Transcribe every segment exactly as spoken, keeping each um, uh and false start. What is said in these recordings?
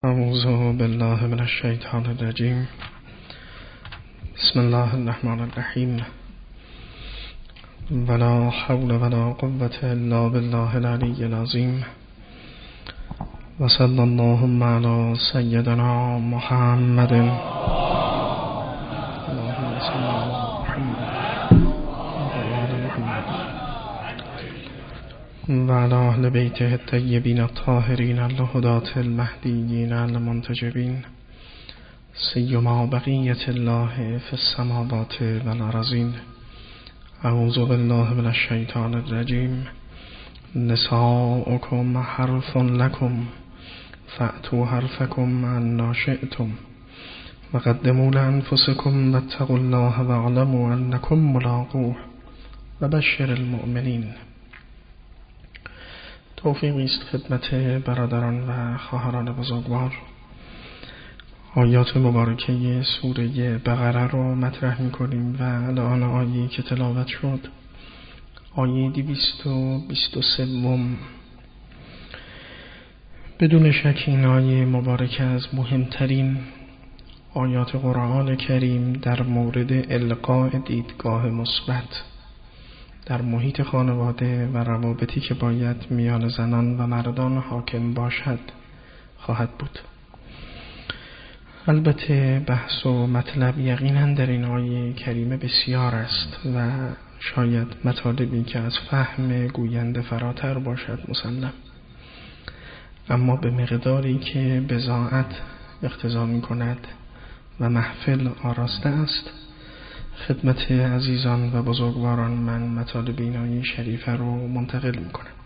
اعوذ بالله من الشیطان الرجیم. بسم الله الرحمن الرحیم. ولا حول ولا قوة الا بالله العلی العظیم. و صلی اللهم علی سیدنا محمد. اللهم صل علی محمد و آل محمد و علی اهل بیته الطیبین الطاهرین الهداة المهدیین المنتجبین، سیما بقیة الله فی السماوات و الارضین. اعوذ بالله من الشیطان الرجیم. نساؤکم حرث لکم فأتوا حرثکم أنی شئتم وقدموا لأنفسکم واتقوا الله واعلموا أنکم ملاقوه وبشر المؤمنین. توفیقی است خدمت برادران و خواهران بزرگوار. آیات مبارکه سوره بقره رو مطرح می‌کنیم و الان آیه‌ای که تلاوت شد، آیه دویست و بیست و سه. بدون شک این آیه مبارکه از مهمترین آیات قرآن کریم در مورد القاء دیدگاه مثبت در محیط خانواده و روابطی که باید میان زنان و مردان حاکم باشد خواهد بود. البته بحث و مطلب یقینا در این آیه کریمه بسیار است و شاید مطالبی که از فهم گوینده فراتر باشد مسلم، اما به مقداری که بضاعت اقتضا می کند و محفل آراسته است، خدمت عزیزان و بزرگواران من مطالب این آیه شریفه رو منتقل می کنم.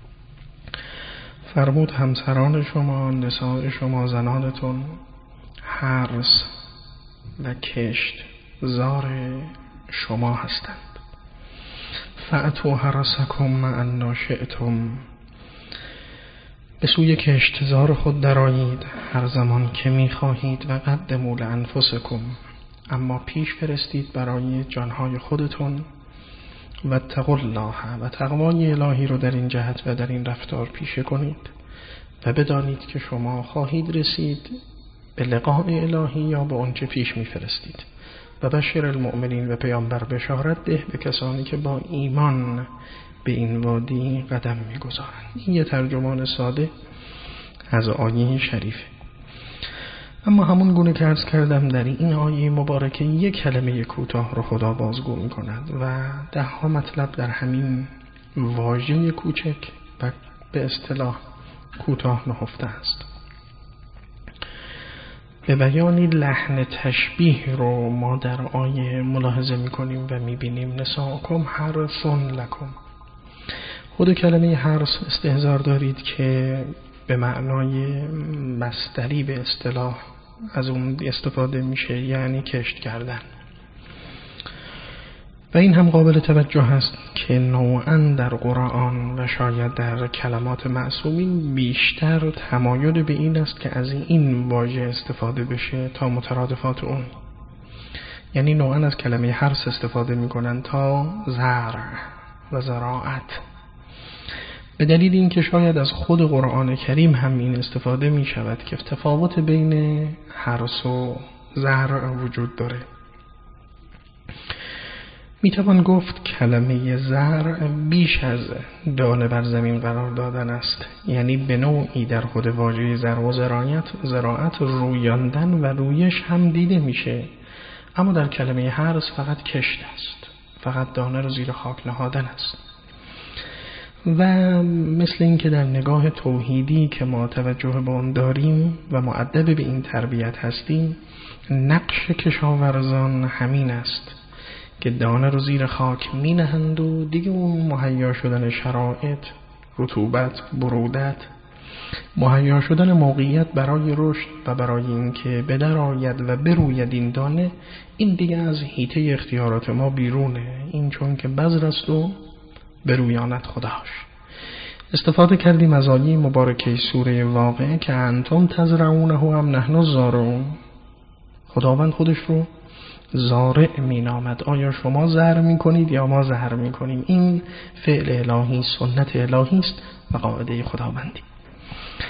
فرمود همسران شما، نساء شما، زنانتون حرث و کشت زار شما هستند. فأتوا حرثکم أنی شئتم، به سوی کشتزار خود درآیید هر زمان که می خواهید. و قدموا لأنفسکم، اما پیش فرستید برای جانهای خودتون. و اتقوا الله، و تقوای الهی رو در این جهت و در این رفتار پیشه کنید و بدانید که شما خواهید رسید به لقاء الهی یا به آنچه پیش می فرستید. و بشر المؤمنین، و پیامبر بشارت ده به کسانی که با ایمان به این وادی قدم می گذارند. این یه ترجمان ساده از آیه شریفه. اما همون گونه که عرض کردم در این آیه مبارکه یک کلمه کوتاه رو خدا بازگو می کند و ده ها مطلب در همین واژه کوچک و به اصطلاح کوتاه نهفته است. به بیانی لحن تشبیه رو ما در آیه ملاحظه می کنیم و می بینیم نساؤکم حرث لکم. خود کلمه حرث استحضار دارید که به معنای مصدری به اصطلاح از اون استفاده میشه، یعنی کشت کردن. و این هم قابل توجه است که نوعاً در قرآن و شاید در کلمات معصومین بیشتر تمایل به این است که از این واژه استفاده بشه تا مترادفات اون. یعنی نوعاً از کلمه حرث استفاده میکنن تا زرع و زراعت، به دلیل اینکه شاید از خود قرآن کریم هم این استفاده می شود که تفاوت بین حرث و زرع وجود داره. می توان گفت کلمه زرع بیش از دانه بر زمین قرار دادن است، یعنی به نوعی در خود واژه زرع و زراعت زراعت رویاندن و رویش هم دیده میشه، اما در کلمه حرث فقط کشت است، فقط دانه رو زیر خاک نهادن است. و مثل این که در نگاه توحیدی که ما توجه به آن داریم و مؤدب به این تربیت هستیم، نقش کشاورزان همین است که دانه رو زیر خاک می نهند و دیگه اون مهیا شدن شرایط، رطوبت، برودت، مهیا شدن موقعیت برای رشد و برای اینکه به در آید و بروید این دانه، این دیگه از حیطه اختیارات ما بیرونه. این چون که بذر است و برویانت خداش. استفاده کردیم از آیه مبارکه سوره واقعه که انتم تزرعونه هم نحن الزارعون. خداوند خودش رو زارع می نامد. آیا شما زرع می کنید یا ما زرع می کنیم؟ این فعل الهی، سنت الهی است و قاعده خداوندی.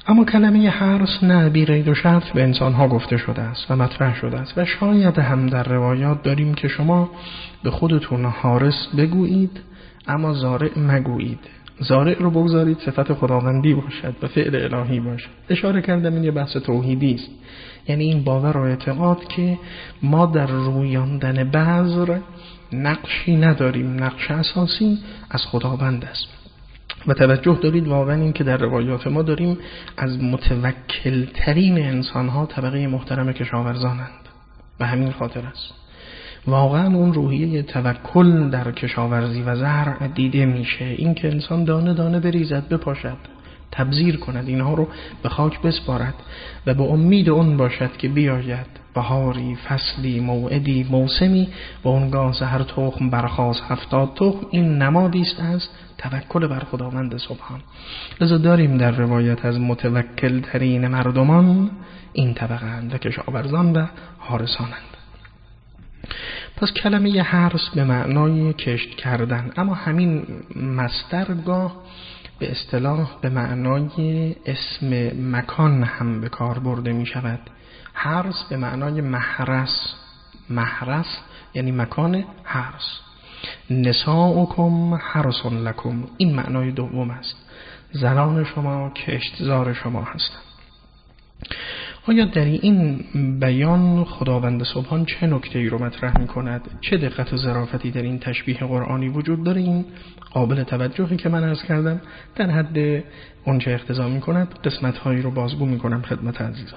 اما کلمه حرص نه بی قید و شرط به انسانها گفته شده است و مطرح شده است و شاید هم در روایات داریم که شما به خودتون حارس بگویید اما زارع مگویید. زارع رو بگذارید صفت خداوندی باشد و فعل الهی باشد. اشاره کردم این یه بحث توحیدی است، یعنی این باور و اعتقاد که ما در رویاندن بذر نقشی نداریم، نقش اساسی از خداوند است. و توجه دارید واقعا این که در روایات ما داریم از متوکل ترین انسان ها طبقه محترم کشاورزانند و همین خاطر است واقعا اون روحیه توکل در کشاورزی و زرع دیده میشه. این که انسان دانه دانه بریزد، بپاشد، تبذیر کند، اینها رو به خاک بسپارد و به امید اون باشد که بیاید بهاری، فصلی، موعدی، موسمی و اونگاه هر تخم برخاست هفتاد تخم. این نمادی است از توکل بر خداوند سبحان. لذا داریم در روایت از متوکل ترین مردمان این طبقه اند و کشاورزان و حارسانند. پس کلمه حرث به معنای کشت کردن، اما همین مصدر گاه به اصطلاح به معنای اسم مکان هم به کار برده می شود. حرث به معنای محرس، محرس یعنی مکان حرث. نساؤکم حرث لکم، این معنای دوم است. زنان شما کشتزار شما هستند. آیا در این بیان خداوند سبحان چه نکته‌ای رو مطرح می‌کند؟ چه دقت و ظرافتی در این تشبیه قرآنی وجود داره؟ این قابل توجهی که من عرض کردم در حد اونچه اقتضا می‌کند قسمت‌هایی رو بازگو می‌کنم خدمت عزیزان.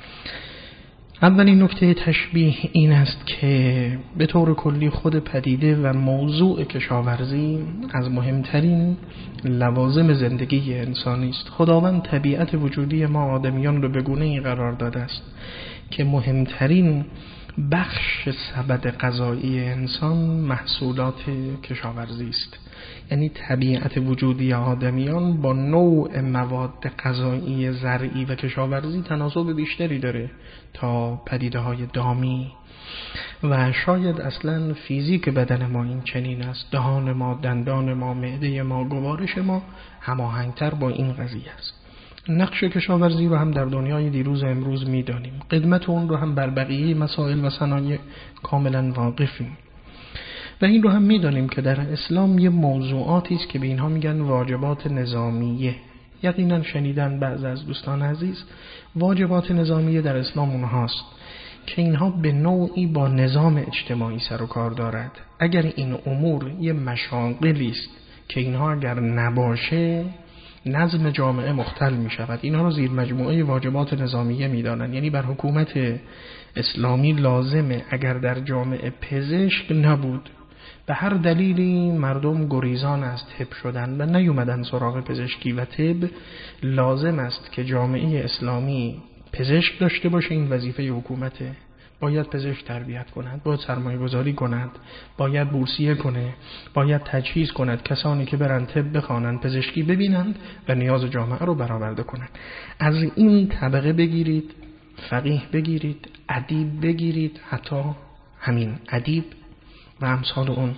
اولین نکته تشبیه این است که به طور کلی خود پدیده و موضوع کشاورزی از مهمترین لوازم زندگی انسانی است. خداوند طبیعت وجودی ما آدمیان رو به گونه‌ای قرار داده است که مهمترین بخش سبد غذایی انسان محصولات کشاورزی است. یعنی طبیعت وجودی آدمیان با نوع مواد غذایی زرعی و کشاورزی تناسب بیشتری داره تا پدیده‌های دامی و شاید اصلا فیزیک بدن ما این چنین است. دهان ما، دندان ما، معده ما، گوارش ما هماهنگتر با این قضیه است. نقش کشاورزی رو هم در دنیای دیروز و امروز می‌دانیم. قدمت اون رو هم بر بقیه مسائل و صنایع کاملا واقفیم. و این رو هم می‌دانیم که در اسلام یه موضوعاتی است که به اینها میگن واجبات نظامیه. یقینا شنیدن بعض از دوستان عزیز واجبات نظامیه در اسلام اونهاست که اینها به نوعی با نظام اجتماعی سر و کار دارد. اگر این امور یه مشاغلی است که اینها اگر نباشه نظم جامعه مختل می شود. اینها رو زیر مجموعه واجبات نظامیه می دانن. یعنی بر حکومت اسلامی لازمه اگر در جامعه پزشک نبود، به هر دلیلی مردم گریزان از طب شدن و نیومدن سراغ پزشکی و طب، لازم است که جامعه اسلامی پزشک داشته باشه. این وظیفه حکومته. باید پزشک تربیت کند، باید سرمایه گذاری کند، باید بورسیه کنه، باید تجهیز کند کسانی که برن طب بخوانند، پزشکی ببینند و نیاز جامعه رو برآورده کنند. از این طبقه بگیرید، فقیه بگیرید، ادیب بگیرید، حتی همین ادیب و امثال اون،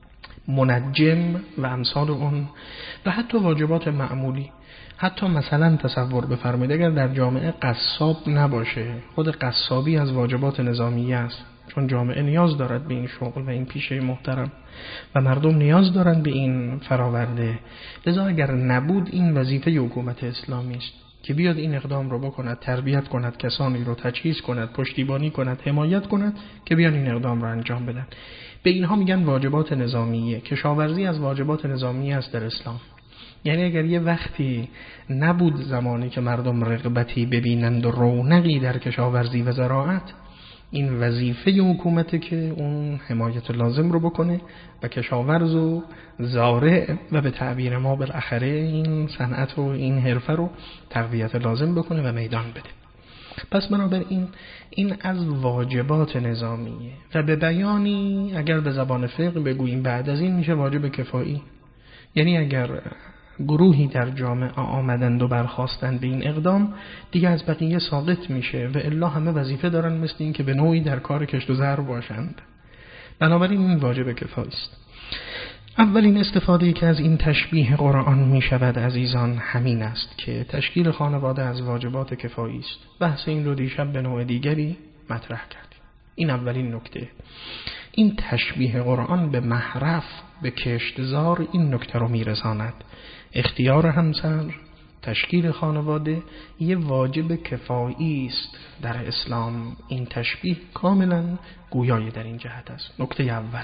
منجم و امثال اون، و حتی واجبات معمولی. حتی مثلا تصور بفرمایید اگر در جامعه قصاب نباشه، خود قصابی از واجبات نظامیه است، چون جامعه نیاز دارد به این شغل و این پیشه محترم و مردم نیاز دارند به این فراورده. لذا اگر نبود این وظیفه حکومت اسلامی است که بیاد این اقدام رو بکند، تربیت کند، کسانی رو تجهیز کند، پشتیبانی کند، حمایت کند که بیان این اقدام رو انجام بدن. به اینها میگن واجبات نظامیه. کشاورزی از واجبات نظامیه است در اسلام. یعنی اگر یه وقتی نبود زمانی که مردم رغبتی ببینند و رونقی در کشاورزی و زراعت، این وظیفه حکومته که اون حمایت لازم رو بکنه و کشاورز و زارع و به تعبیر ما بالاخره این صنعت و این حرفه رو تقویت لازم بکنه و میدان بده. پس بنابراین این از واجبات نظامیه و به بیانی اگر به زبان فقه بگوییم بعد از این میشه واجب کفایی. یعنی اگر گروهی در جامعه آمدند و برخواستند به این اقدام، دیگه از بقیه ساقط میشه و الا همه وظیفه دارن مثل این که به نوعی در کار کشت و زرع باشند. بنابراین این واجب کفایی است. اولین استفاده که از این تشبیه قرآن می شود عزیزان همین است که تشکیل خانواده از واجبات کفایی است. بحث این رو دیشب به نوع دیگری مطرح کردیم. این اولین نکته. این تشبیه قرآن به محرف، به کشتزار این نکته رو می رساند. اختیار همسر، تشکیل خانواده یه واجب کفایی است در اسلام. این تشبیه کاملا گویای در این جهت است. نکته اول.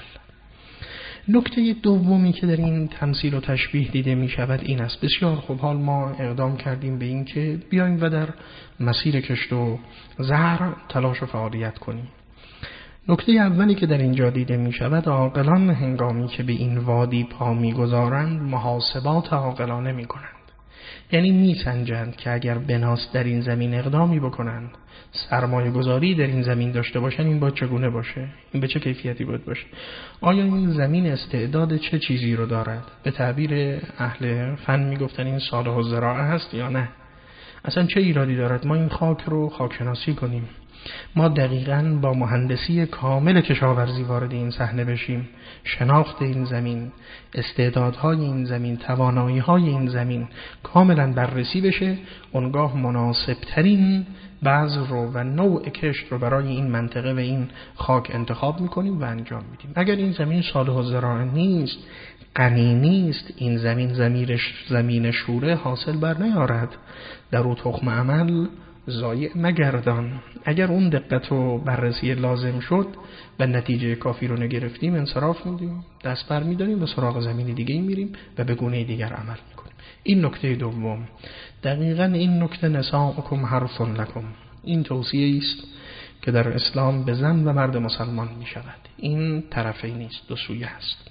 نکته دومی که در این تمثیل و تشبیه دیده می شود این است. بسیار خوب، حال ما اقدام کردیم به این که بیاییم و در مسیر کشت و زرع تلاش و فعالیت کنیم. نکته اولی که در اینجا دیده می شود، عاقلان هنگامی که به این وادی پا می گذارند محاسبات عاقلانه می کنند. یعنی می سنجند که اگر بناس در این زمین اقدامی بکنند، سرمایه گذاری در این زمین داشته باشن، این باید چگونه باشه، این به چه کیفیتی باید باشه، آیا این زمین استعداد چه چیزی رو دارد، به تعبیر اهل فن می گفتن این صالح الزراعه هست یا نه، اصلا چه ایرادی دارد ما این خاک رو خاکشناسی کنیم، ما دقیقاً با مهندسی کامل کشاورزی وارد این صحنه بشیم، شناخت این زمین، استعدادهای این زمین، توانایی‌های این زمین کاملاً بررسی بشه، اونگاه مناسبترین بذر رو و نوع کشت رو برای این منطقه و این خاک انتخاب میکنیم و انجام میدیم. اگر این زمین صالح الزراعه نیست، غنی نیست، این زمین زمیرش زمین شوره حاصل بر نیارد، در او تخم عمل ضایع مگردان. اگر اون دقت و بررسی لازم شد و نتیجه کافی رو نگرفتیم، انصراف میدیم، دست بر میداریم و سراغ زمین دیگه میریم و به گونه دیگر عمل میکنیم. این نکته دوم. دقیقاً این نکته نساؤکم حرث لکم، این توصیه است که در اسلام به زن و مرد مسلمان می شود. این طرفی نیست، دو سویه است.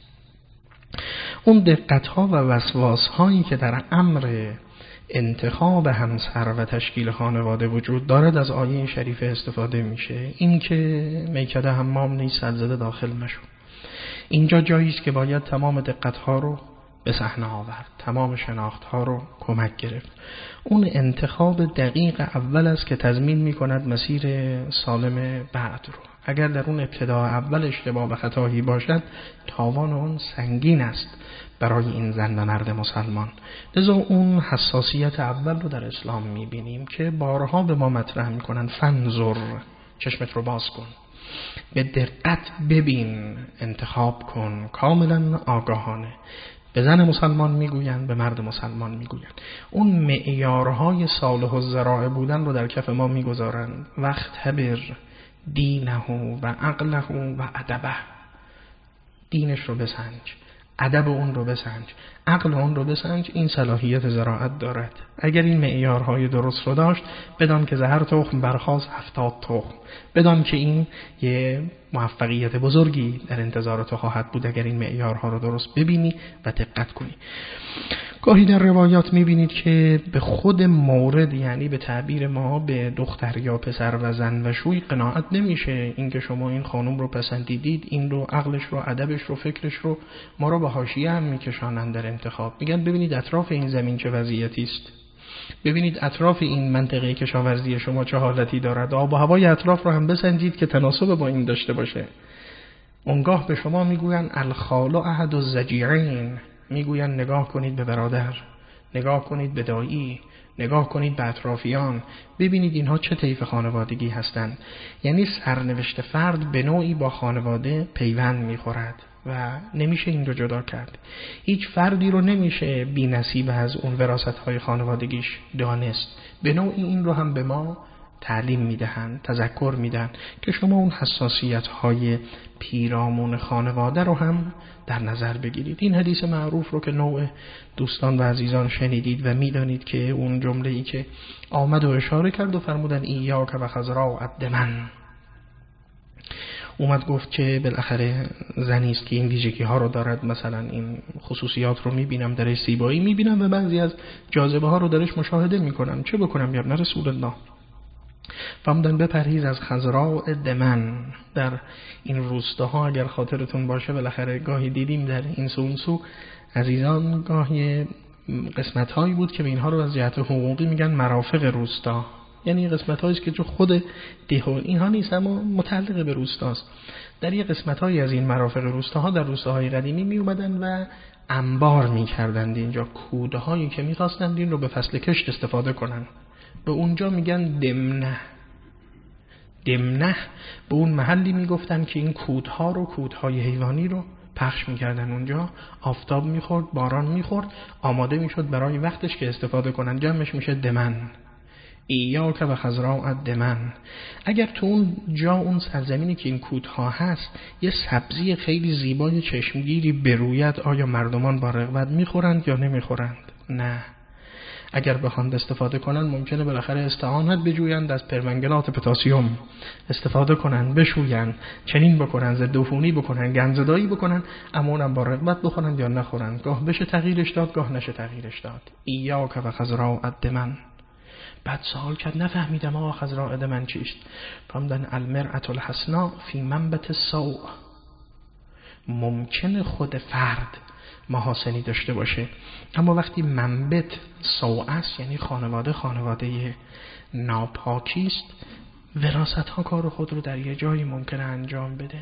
اون دقت ها و وسواس هایی که در امر انتخاب همسر و تشکیل خانواده وجود دارد از آیه شریفه استفاده میشه. این که میکده حمام نیست سدزده داخل نشو. اینجا جایی است که باید تمام دقت ها رو به صحنه آورد، تمام شناخت ها رو کمک گرفت. اون انتخاب دقیق اول است که تضمین میکند مسیر سالم بعد رو. اگر در اون ابتدا اول اشتباه و خطایی باشد، تاوان اون سنگین است برای این زن و مرد مسلمان. لذا اون حساسیت اول رو در اسلام میبینیم که بارها به ما مطرح میکنن فنظر، چشمت رو باز کن، به دقت ببین، انتخاب کن، کاملا آگاهانه. به زن مسلمان میگویند، به مرد مسلمان میگویند. اون معیارهای صالح الزراعه بودن رو در کف ما میگذارند. وقت هبر دینه و عقله و ادبه، دینش رو بسنج، ادب اون رو بسنج، عقل اون رو بسنج. این صلاحیت زراعت دارد. اگر این معیارهای درست رو داشت، بدان که زهر تخم برخاست هفتاد تخم، بدان که این یه موفقیت بزرگی در انتظار تو خواهد بود اگر این معیارها رو درست ببینی و دقت کنی. گاهی در روایات میبینید که به خود مورد، یعنی به تعبیر ما به دختر یا پسر و زن و شوی قناعت نمیشه. اینکه شما این خانم رو پسندیدید، این رو، عقلش رو، ادبش رو، فکرش رو، ما رو به حاشیه هم میکشانند در انتخاب. میگن ببینید اطراف این زمین چه وضعیتی است، ببینید اطراف این منطقه کشاورزی شما چه حالتی دارد، آب و هوای اطراف رو هم بسنجید که تناسب با این داشته باشه. اونگاه به شما میگوین الخال احد الزجیعین، میگوین نگاه کنید به برادر، نگاه کنید به دایی، نگاه کنید به اطرافیان، ببینید اینها چه طیف خانوادگی هستند. یعنی سرنوشت فرد به نوعی با خانواده پیوند میخورد و نمیشه این رو جدا کرد. هیچ فردی رو نمیشه بی نصیب از اون وراثت‌های خانوادگیش دانست. به نوعی این رو هم به ما تعلیم میدهند، تذکر میدن که شما اون حساسیت‌های پیرامون خانواده رو هم در نظر بگیرید. این حدیث معروف رو که نوع دوستان و عزیزان شنیدید و میدانید که اون جمله‌ای که آمد و اشاره کرد و فرمودن ایاک و خضراء الدمن، اومد گفت که بالاخره زنی است که این ویژگی ها رو دارد، مثلا این خصوصیات رو میبینم درش، زیبایی میبینم و بعضی از جاذبه ها رو درش مشاهده میکنم، چه بکنم یا ابن رسول الله؟ فرمودن بپرهیز از خضراء دمن. در این روستاها اگر خاطرتون باشه بالاخره گاهی دیدیم در این سو اون سو عزیزان، گاهی قسمت هایی بود که به اینها رو از جهت حقوقی میگن مرافق روستا، یعنی قسمت هایی که جو خود ده اینها نیست اما متعلق به روستاست. در یک قسمت هایی از این مرافق روستاها در روستاهای قدیمی می اومدن و انبار می کردند اینجا کوده هایی که می خواستند این رو به فصل کشت استفاده کنن. به اونجا میگن دمنه. دمنه به اون محلی می گفتن که این کودها رو کودهای حیوانی رو پخش میکردن اونجا، آفتاب میخورد، باران میخورد، آماده میشد برای وقتش که استفاده کنن. جمعش میشه دمن. ایاک و خضراء دمن. اگر تو اون جا اون سرزمینی که این کودها هست یه سبزی خیلی زیبای چشمگیری بروید، آیا مردمان با رغبت میخورند یا نمیخورند؟ نه. اگر بخواند استفاده کنن ممکنه بالاخره استعانت بجویند از پرمنگنات پتاسیم، استفاده کنن، بشوین، چنین بکنن، ضد عفونی بکنن، گندزدایی بکنن، اما اونم با رغبت بخورن یا نخورن. گاه بشه تغییرش داد، گاه نشه تغییرش داد. ایاک و خضراء الدمن. بعد سوال کرد نفهمیدم آقا خضراء الدمن چیست؟ فهمیدن المرأة الحسناء فی منبت السوء. ممکنه خود فرد محاسنی داشته باشه، اما وقتی منبت سوء است یعنی خانواده خانواده ناپاکی است، وراثت ها کار خود رو در یه جایی ممکنه انجام بده.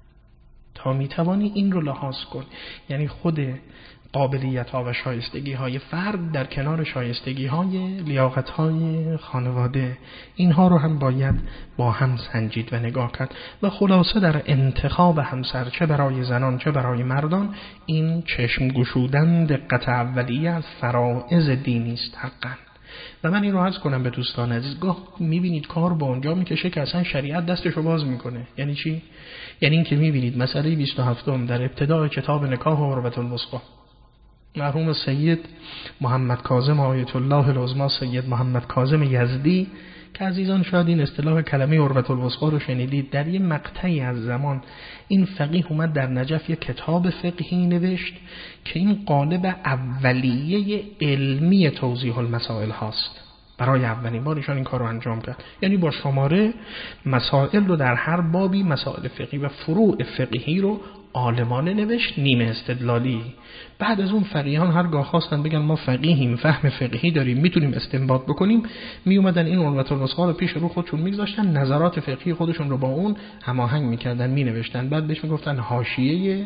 تا میتوانی این رو لحاظ کن، یعنی خود قابلیت ها و شایستگی های فرد در کنار شایستگی های لیاقت های خانواده، اینها رو هم باید با هم سنجید و نگاه کرد. و خلاصه در انتخاب همسر چه برای زنان چه برای مردان این چشم گشودن دقت اولیه از فرائض دینی است حقا. و من این رو عرض کنم به دوستان عزیز، گاه میبینید کار با اونجا میکشه که اصلا شریعت دستشو باز میکنه. یعنی چی؟ یعنی این که میبینید مسئله بیست و هفتم در ابتدای کتاب نکاح و عروة الوثقی، مرحوم سید محمد کاظم آیت الله العظمی سید محمد کاظم یزدی که عزیزان شاید این اصطلاح کلمه عروة الوثقی رو شنیدید، در یه مقطعی از زمان این فقیه اومد در نجف یک کتاب فقهی نوشت که این قالب اولیه علمی توضیح المسائل هاست. برای اولین بار ایشان این کار رو انجام کرد، یعنی با شماره مسائل رو در هر بابی مسائل فقهی و فروع فقهی رو عالمانه نوشت، نیمه استدلالی. بعد از اون فقیهان هرگاه خواستن بگن ما فقیهیم، فهم فقهی داریم، میتونیم استنباط بکنیم، می اومدن این عروة الوثقی رو پیش رو خودشون میگذاشتن، نظرات فقهی خودشون رو با اون هماهنگ میکردن، مینوشتن. بعد بهش میگفتن حاشیه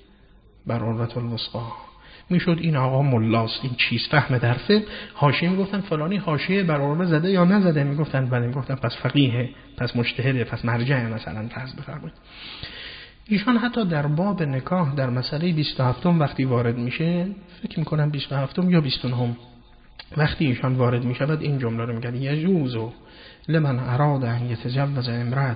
بر عروة الوثقی. میشد این آقا ملاست، این چیز فهم در فقه. حاشیه میگفتن فلانی حاشیه بر عروة زده یا نزده، میگفتن بله، میگفتن پس فقیه، پس مجتهده، پس مرجع مثلا فرض بفرمایید. ایشان حتی در باب نکاح در مسئله بیست و هفتم وقتی وارد میشه، فکر میکنم بیست و هفتم یا بیست و نه وقتی ایشان وارد میشود این جمله رو میگن یجوز لمن اراد ان یتجوز امرأة،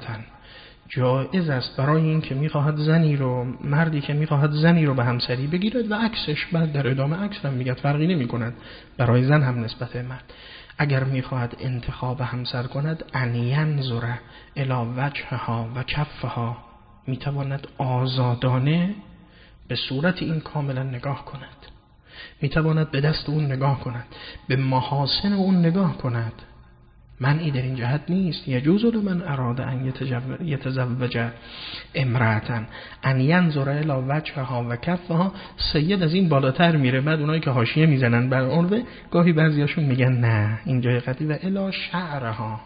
جایز است برای این که میخواهد زنی رو، مردی که میخواهد زنی رو به همسری بگیرد و عکسش. بعد در ادامه عکس هم میگه فرقی نمیکند برای زن هم نسبت به مرد، اگر میخواهد انتخاب همسر کند ان ینظر الی وجهها و کفها، میتواند آزادانه به صورت این کاملا نگاه کند، میتواند به دست اون نگاه کند، به محاسن اون نگاه کند. منعی در این جهت نیست. یجوز لمن اراد ان یتزوج امرأة ان ینظر الی وجهها و کفها. سید از این بالاتر میره. بعد اونایی که حاشیه میزنن بر عروه گاهی بعضیاشون میگن نه این جای قطعی، و الی شعرها،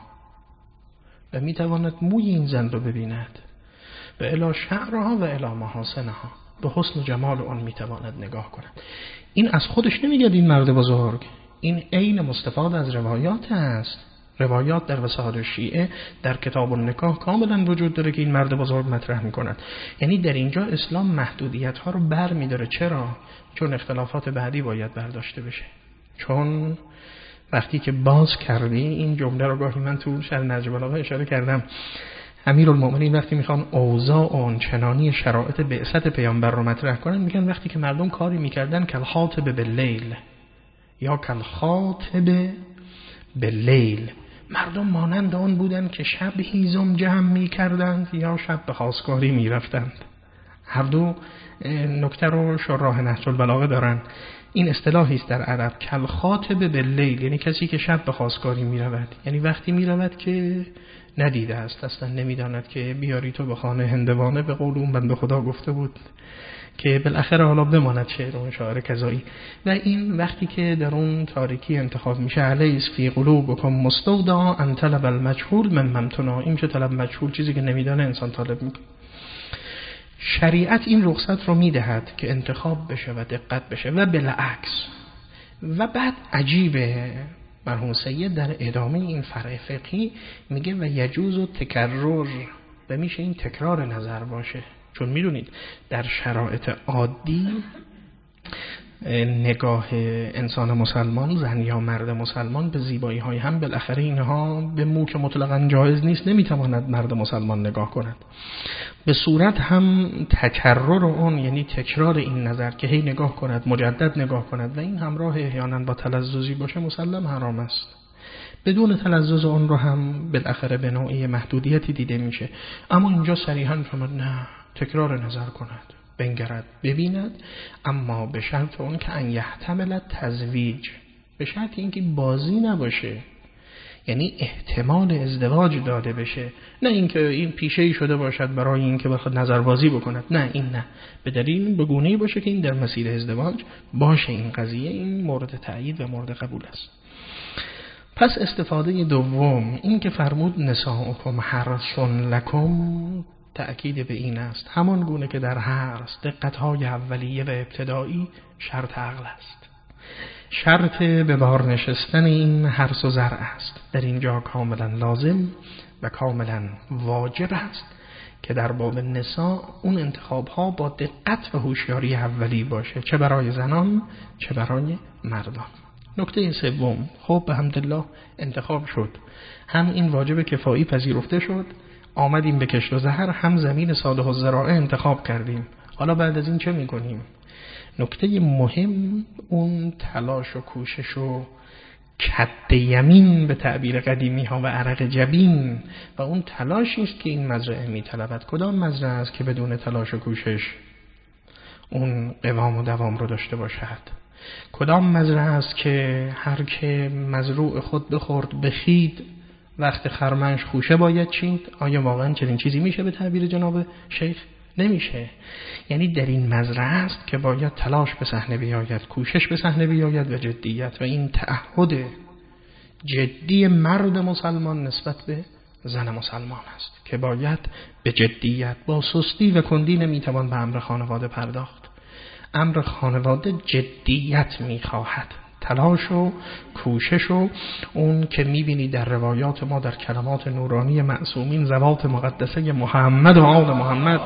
و میتواند موی این زن رو ببیند، و الی شعرها و الی محاسنها، به حسن و جمال اون میتواند نگاه کند. این از خودش نمیگه این مرد بزرگ، این عین مستفاد از روایات است. روایات در وسائل شیعه در کتاب النکاح کاملا وجود داره که این مرد بزرگ مطرح میکنند. یعنی در اینجا اسلام محدودیت ها رو بر میداره. چرا؟ چون اختلافات بعدی باید برداشته بشه. چون وقتی که باز کردی این جمله رو، گاهی من تو شرح نهج البلاغه اشاره کردم، امیرالمومنین وقتی میخوان اوضاع اون چنانی شرایط بعثت پیامبر رو مطرح کنن، میگن وقتی که مردم کاری میکردن کل خاطب باللیل یا کل خاطب باللیل، مردم مانند آن بودند که شب هیزم جمع میکردند یا شب به خواستگاری میرفتند. هر دو نکته رو شراح نهج البلاغه دارن. این اصطلاحی است در عرب کل خاطب باللیل، یعنی کسی که شب به خواستگاری می رود، یعنی وقتی می رود که ندیده است، اصلا نمیداند که بیاری تو به خانه هندوانه، به قول اون بنده خدا گفته بود که بالاخره حالا بماند شعر اون شاعر کذایی. و این وقتی که در اون تاریکی انتخاب میشه، علیس فی قلوبکم مستودع ان طلب المجهول من ممتنع، این که طلب مجهول چیزی که نمیدانه انسان طالب میکنه. شریعت این رخصت رو میدهد که انتخاب بشه و دقت بشه و بالعکس. و بعد عجیبه مرحوم سید در ادامه این فرع فقهی میگه و یجوز و تکرر، و میشه این تکرار نظر باشه. چون میدونید در شرایط عادی نگاه انسان مسلمان، زن یا مرد مسلمان، به زیبایی های هم بالاخره اینها به مو که مطلقاً جایز نیست، نمیتواند مرد مسلمان نگاه کند. به صورت هم تکرر اون، یعنی تکرار این نظر که هی نگاه کند، مجدد نگاه کند و این همراه احیانا با تلذذی باشه، مسلم حرام است. بدون تلذذ اون رو هم بالاخره به نوعی محدودیتی دیده میشه. اما اینجا صریحاً فرمود نه، تکرار نظر کند، بنگرد، ببیند، اما به شرط اون که ان یحتمل تزویج، به شرط اینکه بازی نباشه، یعنی احتمال ازدواج داده بشه، نه اینکه این پیشه‌ای شده باشد برای اینکه بخواد نظر بازی بکند، نه این نه، به دلیل به گونه‌ای باشه که این در مسیر ازدواج باشه. این قضیه این مورد تأیید و مورد قبول است. پس استفاده دوم این که فرمود نساؤکم حرث لکم، تأکید به این است همان گونه که در حرث دقت‌های اولیه و ابتدایی شرط عقل است، شرط به بار نشستن این حرث و زرع است. در اینجا کاملا لازم و کاملا واجب است که در باب نساء اون انتخاب‌ها با دقت و هوشیاری اولی باشه، چه برای زنان چه برای مردان. نکته سوم، خب به حمدالله انتخاب شد، هم این واجب کفایی پذیرفته شد، آمدیم به کشت و زهر، هم زمین صالح الزراعه انتخاب کردیم. حالا بعد از این چه میکنیم؟ نکته مهم اون تلاش و کوشش و کد یمین به تعبیر قدیمی ها و عرق جبین و اون تلاشی است که این مزرعه میطلبد. کدام مزرعه است که بدون تلاش و کوشش اون قوام و دوام رو داشته باشد؟ کدام مزرعه است که هر که مزروع خود بخورد بخید وقت خرمنش خوشه باید چید؟ آیا واقعا چنین چیزی میشه به تعبیر جناب شیخ؟ نمیشه. یعنی در این مزرعه است که باید تلاش به صحنه بیاید، کوشش به صحنه بیاید و جدیت، و این تعهد جدی مرد مسلمان نسبت به زن مسلمان است که باید به جدیت، با سستی و کندی نمیتوان به امر خانواده پرداخت. امر خانواده جدیت میخواهد، تلاش و کوشش و اون که میبینی در روایات ما، در کلمات نورانی معصومین ذوات مقدسه محمد و آل محمد،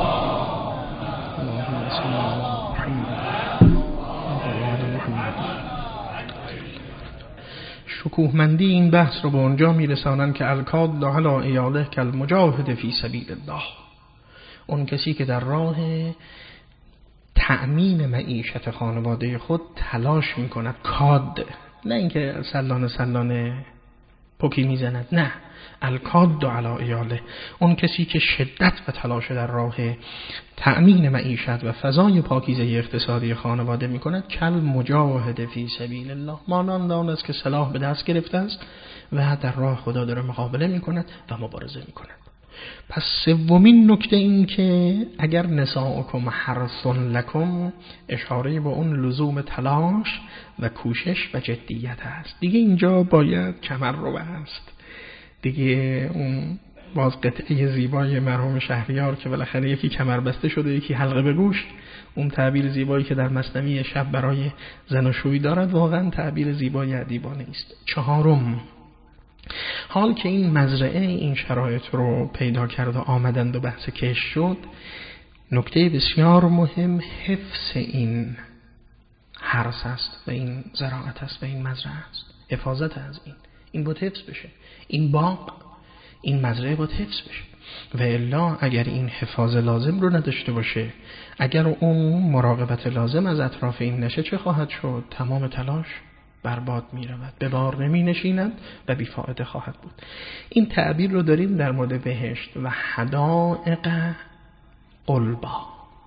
شکوهمندی این بحث رو به اونجا میرسانن که الکاد علی ایاله کل مجاهد فی سبیل الله، اون کسی که در راه تأمین معیشت خانواده خود تلاش میکند، کاد، نه اینکه سلانه سلانه پوکی میزند، نه، الکاد علی ایاله، اون کسی که شدت و تلاش در راه تأمین معیشت و فضای پاکیزه اقتصادی خانواده میکند، کل مجاهد فی سبیل الله، مانند آن است که سلاح به دست گرفته است و در راه خدا داره مقابله میکند و مبارزه میکند. پس سومین نکته این که اگر نساؤکم حرث لکم، اشاره به اون لزوم تلاش و کوشش و جدیت است. دیگه اینجا باید کمر رو بست دیگه. اون باز قطعه زیبای مرحوم شهریار که بالاخره یکی کمر بسته شده یکی حلقه به گوش، اون تعبیر زیبایی که در مثنوی شب برای زناشویی دارد، واقعا تعبیر زیبای ادیبانه است. چهارم، حال که این مزرعه این شرایط رو پیدا کرد و آمدند و بحث کش شد، نکته بسیار مهم حفظ این حرث است و این زراعت است و این مزرعه است، حفاظت از این این باید حفظ بشه، این باغ این مزرعه باید حفظ بشه، و الا اگر این حفاظ لازم رو نداشته باشه، اگر اون مراقبت لازم از اطراف این نشه، چه خواهد شد؟ تمام تلاش برباد می رود، به بار نمی نشیند و بیفایده خواهد بود. این تعبیر رو داریم در مورد بهشت و حدائق قلبا،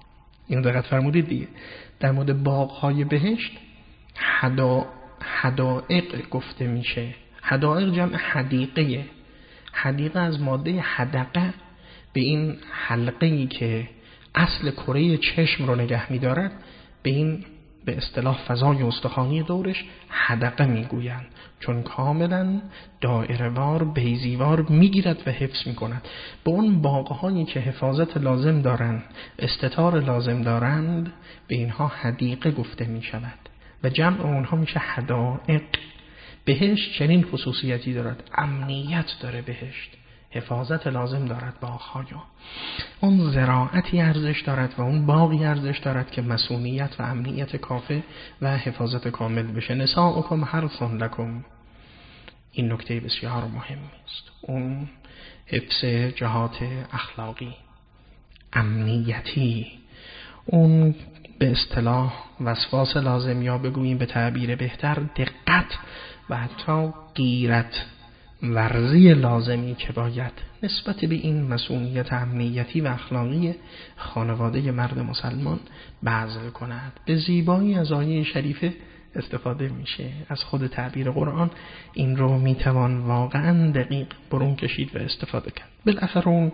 اینو دقت فرمودید دیگه. در مورد باغ‌های بهشت حدا حدائق گفته میشه. حدائق جمع حدیقه. حدیقه از ماده حدقه به این حلقه‌ای که اصل کره چشم رو نگه می‌دارد، به این به اصطلاح فضای استخوانی دورش حدقه میگویند، چون کاملا دایره‌وار بیضی‌وار میگیرد و حفظ میکند. به اون باغ‌هایی که حفاظت لازم دارند، استتار لازم دارند، به اینها حدیقه گفته میشود و جمع اونها میشه حدائق. بهشت چنین خصوصیتی دارد، امنیت داره بهشت، حفاظت لازم دارد باغ‌ها. اون زراعتی ارزش دارد و اون باغی ارزش دارد که مسئولیت و امنیت کافی و حفاظت کامل بشه. نساؤکم حرث لکم، این نکته بسیار مهمی است. اون حفظ جهات اخلاقی، امنیتی، اون به اصطلاح وسواس لازم، یا بگوییم به تعبیر بهتر دقت و حتی غیرت ورزی لازمی که باید نسبت به این مسئولیت امنیتی و اخلاقی خانواده مرد مسلمان بذل کند. به زیبایی از آیه شریفه استفاده میشه. از خود تعبیر قرآن این رو میتوان واقعا دقیق برون کشید و استفاده کرد. بالاخره اون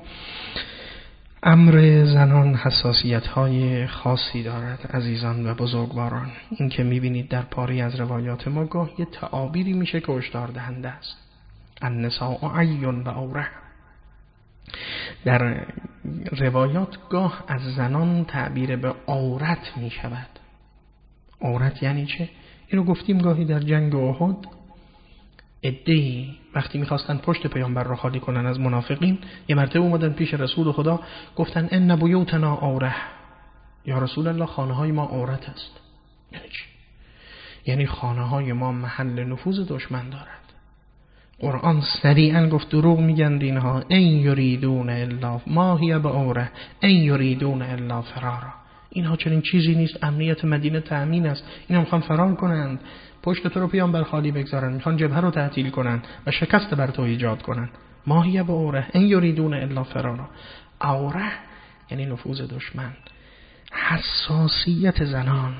امر زنان حساسیت های خاصی دارد عزیزان و بزرگواران. این که میبینید در پاری از روایات ما گاه یه تعابیری میشه که هشدار دهنده است. النساء عی و عوره. در روایات گاه از زنان تعبیر به عورت می شود. عورت یعنی چه؟ اینو گفتیم گاهی در جنگ احد عده‌ای وقتی میخواستن پشت پیامبر را خالی کنن از منافقین، یه مرتبه اومدن پیش رسول خدا گفتن ان بیوتنا عوره، یا رسول الله خانه های ما عورت است. یعنی چی؟ یعنی خانه های ما محل نفوذ دشمن دارد. قرآن سریعا گفت دروغ میگن اینها، این یریدون الا ما هی بعوره این یریدون الا فرارا. اینها چنین چیزی نیست، امنیت مدینه تأمین است، اینا میخوان فرار کنند، پشت تو رو پیامبر خالی بگذارن، میخوان جبهه رو تعطیل کنن و شکست بر تو ایجاد کنن. ما هی بعوره این یریدون الا فرارا. عوره یعنی نفوذ دشمن. حساسیت زنان،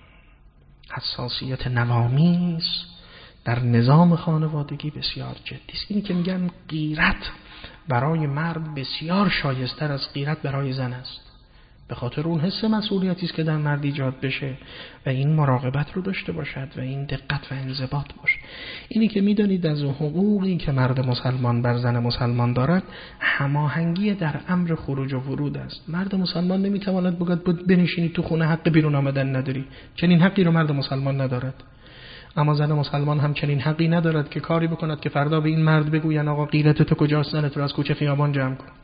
حساسیت نوامیس در نظام خانوادگی بسیار جدی است. اینی که میگن غیرت برای مرد بسیار شایستر از غیرت برای زن است، به خاطر اون حس مسئولیتی است که در مرد ایجاد بشه و این مراقبت رو داشته باشد و این دقت و انضباط باشه. اینی که میدانید از حقوقی که مرد مسلمان بر زن مسلمان دارد، هماهنگی در امر خروج و ورود است. مرد مسلمان نمیتواند بگوید بود بنشینی تو خونه حق بیرون آمدن نداری، چنین حقی رو مرد مسلمان ندارد. اما زن مسلمان هم چنین حقی ندارد که کاری بکند که فردا به این مرد بگوین آقا غیرت تو کجاست، زنت رو از کوچه خیابان جمع کن.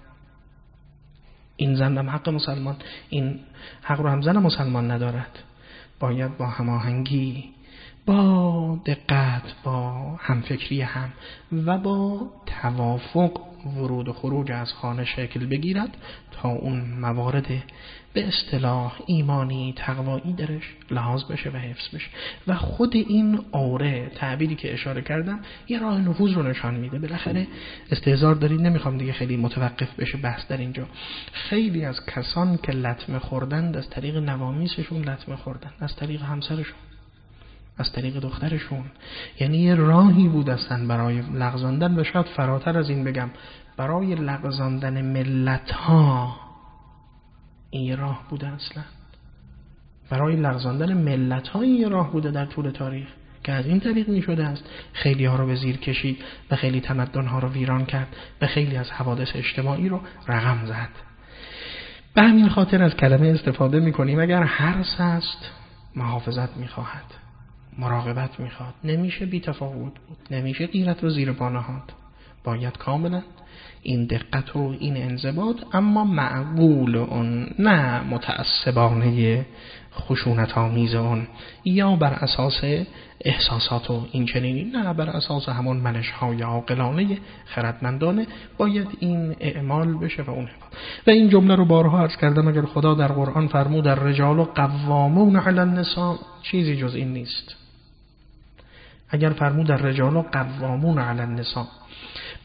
این زن هم حق مسلمان این حق رو هم زن مسلمان ندارد. باید با هماهنگی، با دقت، با همفکری هم و با توافق ورود و خروج از خانه شکل بگیرد تا اون موارد به اصطلاح ایمانی تقوایی درش لحاظ بشه و حفظ بشه. و خود این اوره، تعبیری که اشاره کردم، یه راه نفوذ رو نشان میده. بالاخره استهزار دارید، نمیخوام دیگه خیلی متوقف بشه بحث در اینجا. خیلی از کسان که لطمه خوردند از طریق نوامیسشون لطمه خوردن، از طریق همسرشون، از طریق دخترشون. یعنی یه راهی بود اصلا برای لغزاندن و شاید فراتر از این بگم برای لغزاندن ملت ها. این یه راه بوده اصلا برای لغزاندن ملت ها، این یه راه بوده در طول تاریخ که از این طریق می شده است. خیلی ها رو به زیر کشید و خیلی تمدن ها رو ویران کرد و خیلی از حوادث اجتماعی رو رقم زد. به همین خاطر از کلمه استفاده می کنیم. اگر حرص هست محافظت می خواهد، مراقبت می خواهد. نمیشه بی تفاوت بود، نمیشه غیرت رو زیر پا نهاد. باید کاملا این دقت و این انضباط، اما معقول اون، نه متعصبانه خشونت آمیز اون یا بر اساس احساسات و این چنینی، نه بر اساس همون منش های عاقلانه خردمندانه باید این اعمال بشه و اون حفاظ. و این جمله رو بارها عرض کردم، اگر خدا در قرآن فرمود در رجال قوامون علی النساء، چیزی جز این نیست. اگر فرمود در رجال قوامون علی النساء،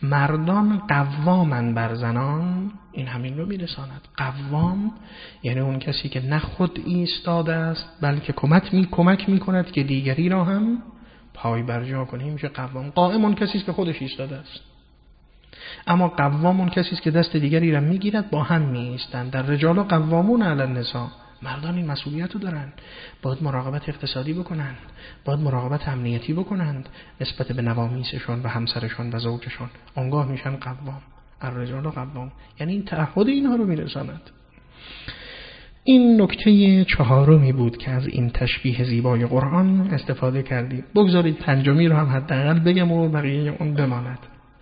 مردان قوامن بر زنان، این همین رو میرساند. قوام یعنی اون کسی که نه خود ایستاده است بلکه کمک می کمک میکند که دیگری را هم پای برجا کنه. میشه قوام. قائم اون کسی است که خودش ایستاده است، اما قوام اون کسی است که دست دیگری را میگیرد، با هم میایستند. در رجال قوامون علی النساء، مردان این مسئولیت رو دارن، باید مراقبت اقتصادی بکنن، باید مراقبت امنیتی بکنند نسبت به نوامیسشون و همسرشون و زوجشون. آنگاه میشن قوام. الرجال قوام یعنی این تعهد اینها رو میرساند. این نکته چهارمی بود که از این تشبیه زیبای قرآن استفاده کردیم. بگذارید پنجمی رو هم حداقل بگم و بقیه اون بماند.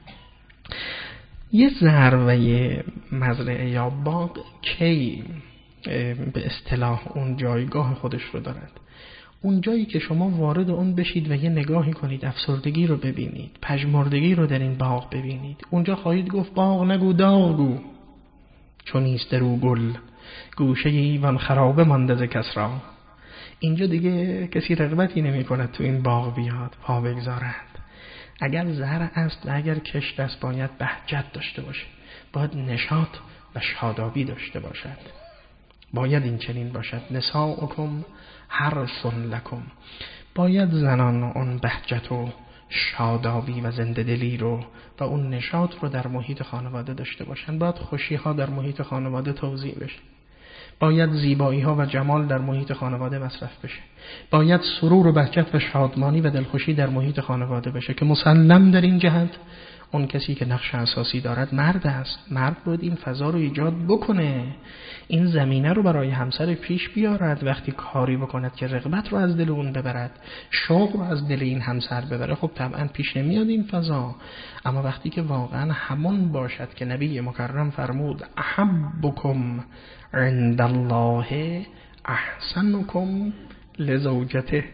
یه زر و یه مزرعه یا باغ کی به اصطلاح اون جایگاه خودش رو دارد؟ اون جایی که شما وارد اون بشید و یه نگاهی کنید، افسردگی رو ببینید، پژمردگی رو در این باغ ببینید، اونجا خواهید گفت باغ نگو داغو، چون نیست در او گل، گوشه ایوان خرابه مانده ز کسری. اینجا دیگه کسی رغبتی نمی کند تو این باغ بیاد پا بگذارد. اگر زرع است و اگر کشت است باید بهجت داشته باشه، باید نشاط و شادابی داشته باشد، باید این چنین باشد. نساؤکم حرث لکم، باید زنان اون بهجت و شادابی و زنده دلی رو و اون نشاط رو در محیط خانواده داشته باشن. باید خوشی ها در محیط خانواده توزیع بشه، باید زیبایی ها و جمال در محیط خانواده مصرف بشه، باید سرور و بهجت و شادمانی و دلخوشی در محیط خانواده بشه که مسلم در این جهت اون کسی که نقش اساسی دارد مرد است. مرد باید این فضا رو ایجاد بکنه، این زمینه رو برای همسر پیش بیارد. وقتی کاری بکند که رغبت رو از دل اون ببرد، شوق رو از دل این همسر ببره، خب طبعا پیش نمیاد این فضا. اما وقتی که واقعا همون باشد که نبی مکرم فرمود احبکم عند الله احسنکم لزوجته،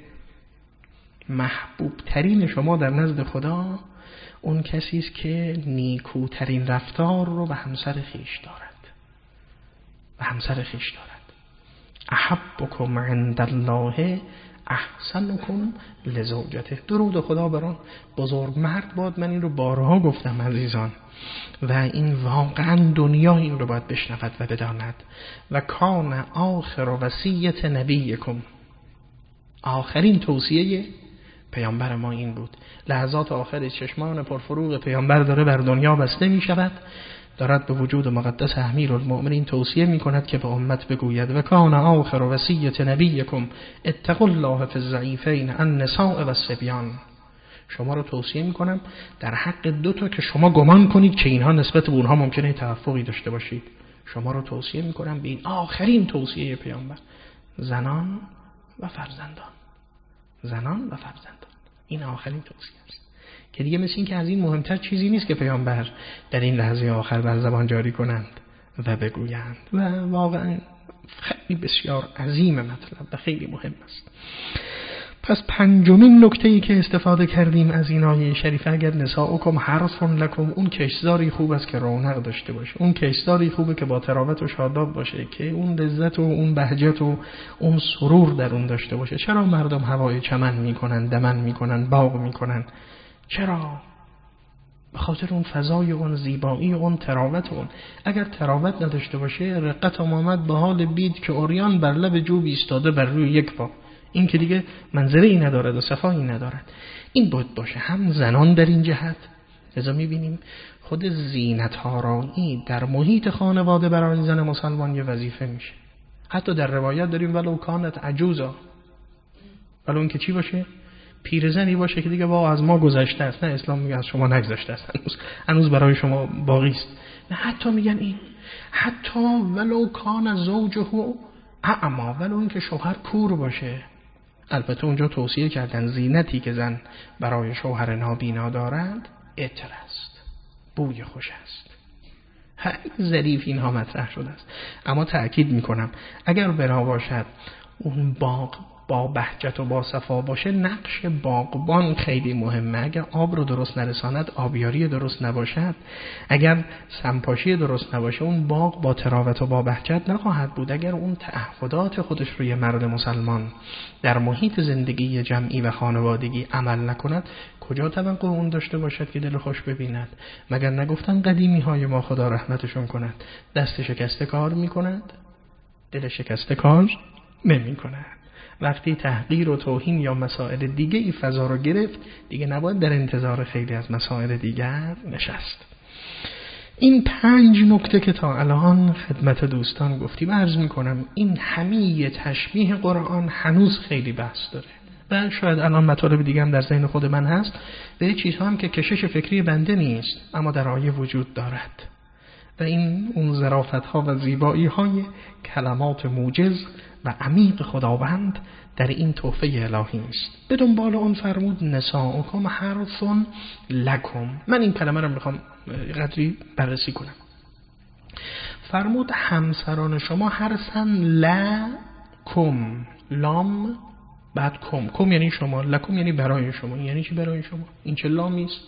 محبوب ترین شما در نزد خدا اون کسی است که نیکوترین رفتار رو به همسر خیش دارد، به همسر خیش دارد. احبکم عند الله احسنکم لزوجته. درود خدا بر آن بزرگ مرد باد. من این رو بارها گفتم عزیزان و این واقعا دنیا این رو باید بشنود و بداند. و کان آخر وصیت نبیکم، آخرین توصیه پیامبر ما این بود. لحظات آخر چشمان پرفروغ پیامبر داره بر دنیا بسته می شود، دارد به وجود مقدس امیرالمؤمنین توصیه می کند که به امت بگوید و کان آخر وصیت نبیکم اتقوا الله فی الضعیفین النساء و الصبیان. شما رو توصیه می کنم در حق دو تا که شما گمان کنید که اینها نسبت به اونها ممکنه توافقی داشته باشید، شما رو توصیه می کنم به این آخرین توصیه پیامبر، زنان و فرزندان. زنان و فرزندان این آخرین توصیه است که دیگه مثل این که از این مهمتر چیزی نیست که پیامبر در این لحظه آخر بر زبان جاری کنند و بگویند. و واقعا خیلی بسیار عظیم مطلب و خیلی مهم است. پس پنجمین نکته‌ای که استفاده کردیم از این آیه شریفه، اگر نساؤکم حرث لکم، اون کشتزاری خوب است که رونق داشته باشه، اون کشتزاری خوبه که با تراوت و شاداب باشه، که اون لذت و اون بهجت و اون سرور در اون داشته باشه. چرا مردم هوای چمن میکنن، دمن میکنن، باغ میکنن؟ چرا؟ به خاطر اون فضای اون زیبایی اون تراوت اون. اگر تراوت نداشته باشه، رقت آمد به حال بید که عریان بر لب جوب ایستاده بر روی یک پا، این که دیگه منظری ندارد و صفایی ندارد. این باید باشه هم زنان در این جهت. لذا میبینیم خود زینت آرایی در محیط خانواده برای زن مسلمان یه وظیفه میشه. حتی در روایت داریم ولو کانت عجوزا، ولو اون که چی باشه؟ پیرزنی باشه که دیگه با از ما گذشته است. نه، اسلام میگه از شما نگذشته است، هنوز هنوز برای شما باقی است. نه، حتی میگن این حتی ولو کان زوجه اعما، ولو این که شوهر کور باشه. البته اونجا توصیه کردن زینتی که زن برای شوهر نابینا دارد عطر است، بوی خوش است. خیلی ظریف اینها مطرح شده است. اما تأکید میکنم اگر بنا باشد اون باغ با بهجت و با صفا باشه، نقش باغبان خیلی مهمه. اگر آب رو درست نرساند، آبیاری درست نباشد، اگر سمپاشی درست نباشه، اون باغ با تراوت و با بهجت نخواهد بود. اگر اون تعهدات خودش روی مرد مسلمان در محیط زندگی جمعی و خانوادگی عمل نکند، کجا توقع اون داشته باشد که دل خوش ببیند؟ مگر نگفتن قدیمی های ما خدا رحمتشون کند دست شکسته کار میکند، دل شکسته کار نمی کند. وقتی تحقیر و توهین یا مسائل دیگه ای فضا رو گرفت، دیگه نباید در انتظار خیلی از مسائل دیگر نشست. این پنج نکته که تا الان خدمت دوستان گفتیم، عرض میکنم این همه تشبیه قرآن هنوز خیلی بحث داره و شاید الان مطالب دیگه هم در ذهن خود من هست به چیزها هم که کشش فکری بنده نیست اما در آیه وجود دارد و این اون ظرافت ها و زیبایی های کلمات موجز و عمیق خداوند در این تحفه الهی است. به دنبال اون فرمود نساؤکم حرث لکم. من این کلمه رو میخوام قدری بررسی کنم. فرمود همسران شما حرثن لکم، لام بعد کم، کم یعنی شما، لکم یعنی برای شما. یعنی چی برای شما؟ این چه لامی است؟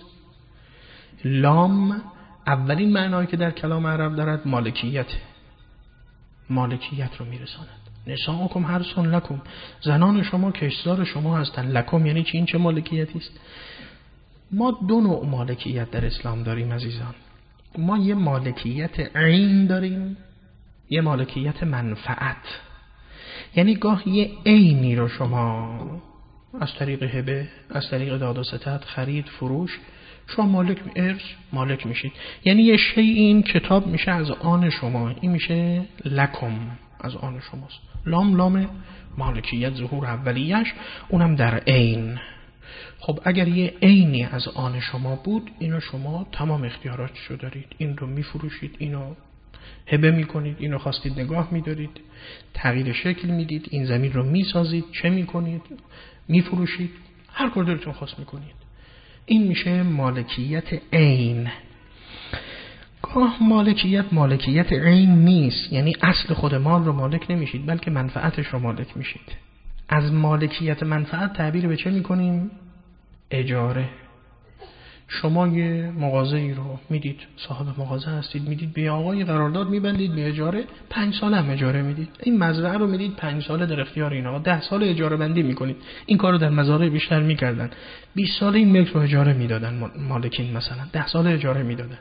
لام اولین معنایی که در کلام عرب دارد مالکیت، مالکیت رو میرساند. نساؤکم حرث لکم، زنان شما کشتزار شما هستن. لکم یعنی چی؟ این چه مالکیتی است؟ ما دو نوع مالکیت در اسلام داریم عزیزان. ما یه مالکیت عین داریم، یه مالکیت منفعت. یعنی گاه یه عینی رو شما از طریق هبه، از طریق داد و ستد، خرید، فروش، شما مالک ارث مالک میشید. یعنی یه شی، این کتاب میشه از آن شما، این میشه لکم، از آن شماست. لام لام مالکیت، ظهور اولیش، اونم در عین. خب اگر یه عینی از آن شما بود، اینو شما تمام اختیاراتشو دارید. این رو میفروشید، اینو هبه میکنید، اینو خواستید نگاه میدارید، تغییر شکل میدید، این زمین رو میسازید، چه میکنید؟ میفروشید، هر کار دلتون خواست میکنید. این میشه مالکیت عین. گاه مالکیت مالکیت عین نیست، یعنی اصل خود مال رو مالک نمیشید بلکه منفعتش رو مالک میشید. از مالکیت منفعت تعبیر به چه میکنیم؟ اجاره. شما یه مغازه‌ای رو میدید، صاحب مغازه هستید، میدید به آقای قرارداد میبندید به اجاره، پنج سال هم اجاره میدید. این مزرعه رو میدید پنج سال در اختیار اینا، ده سال اجاره بندی میکنید. این کارو در مزارع بیشتر میکردن. بیست سال این ملک رو اجاره میدادن مالکین، مثلا ده سال اجاره میدادن.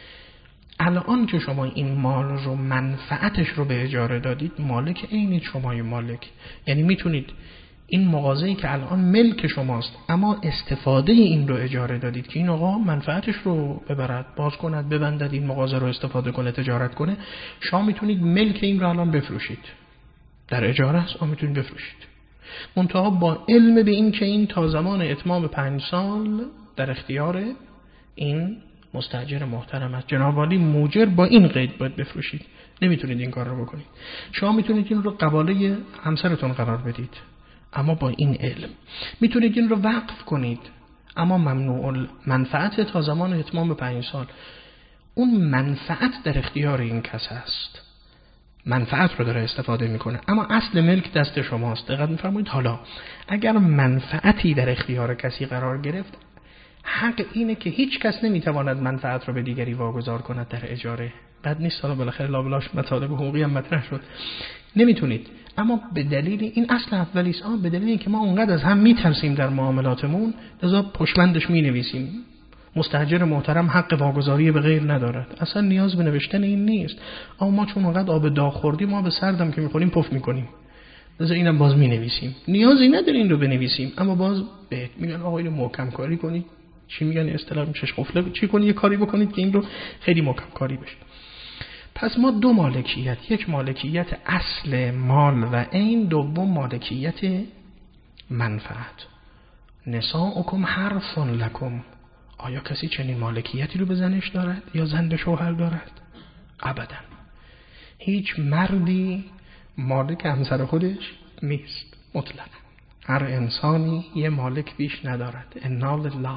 الان که شما این مال رو منفعتش رو به اجاره دادید، مالک عینید شمای مالک. یعنی میتونید این مغازه‌ای که الان ملک شماست اما استفاده این رو اجاره دادید که این آقا منفعتش رو ببرد، باز کند، ببندد، این مغازه رو استفاده کنه، تجارت کنه، شما میتونید ملک این رو الان بفروشید. در اجاره است، اما میتونید بفروشید. منتها با علم به این که این تا زمان اتمام پنج سال در اختیار این مستاجر محترم است. جناب عالی موجر با این قید باید بفروشید. نمیتونید این کار رو بکنید. شما میتونید این رو قباله همسرتون قرار بدید، اما با این علم میتونید این رو وقف کنید، اما ممنوع منفعت تا زمان اتمام پنج سال. اون منفعت در اختیار این کس است، منفعت رو داره استفاده میکنه، اما اصل ملک دست شماست. دقت میفرمایید. حالا اگر منفعتی در اختیار کسی قرار گرفت، حق اینه که هیچ کس نمیتواند منفعت رو به دیگری واگذار کند در اجاره. بد نیست، حالا بالاخره لابلاش مطالب حقوقی هم مطرح شد. نمیتونید، اما به دلیل این اصل اولی است، به دلیل اینکه ما اونقدر از هم میترسیم در معاملاتمون، لذا پشتبندش مینویسیم مستاجر محترم حق واگذاری به غیر ندارد. اصلا نیاز به نوشتن این نیست، اما ما چون اونقدر آب داغ خوردیم، ما به سردم که میخوریم پف میکنیم، لذا اینم باز مینویسیم. نیازی نداره این رو بنویسیم، اما باز بهت میگن آقا اینو محکم کاری کنید. چی میگن اصطلاح میشه قفله، چی کنید؟ یه کاری بکنید که این رو خیلی محکم کاری بشه. پس ما دو مالکیت، یک مالکیت اصل مال و عین، دوم مالکیت منفعت. نساؤکم حرث لکم. آیا کسی چنین مالکیتی رو به زنش دارد یا زن به شوهر دارد؟ ابدا. هیچ مردی مالک همسر خودش نیست مطلقا. هر انسانی یه مالک بیش ندارد. انا لله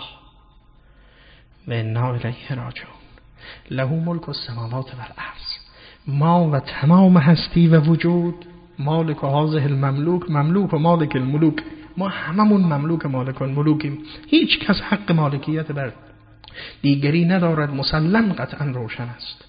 و انا الیه راجعون. له ملک السماوات والارض. ما و تمام هستی و وجود مالک و هذه المملوک، مملوک و مالک الملوک. ما هممون مملوک مالک الملوکیم. هیچ کس حق مالکیت بر دیگری ندارد. مسلم قطعا روشن است.